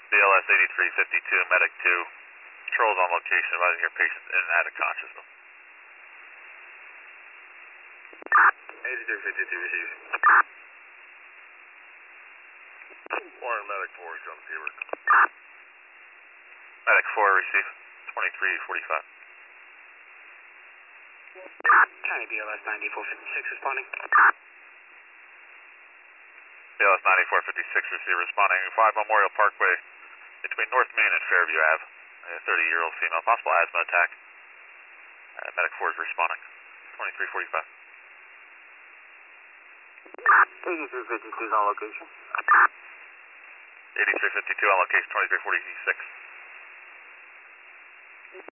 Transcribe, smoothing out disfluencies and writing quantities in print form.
BLS 8352, Medic 2. Controls on location, advising your patients in and out of consciousness. 8352 received. Warren, Medic 4 is on the paper. Medic 4, receive 2345. County BLS 9456 responding. BLS 9456, receive responding 5 Memorial Parkway between North Main and Fairview Ave. A 30-year-old female, possible asthma attack. Medic 4 is responding. 2345. 8352 is on location. 8352 on location, 2346.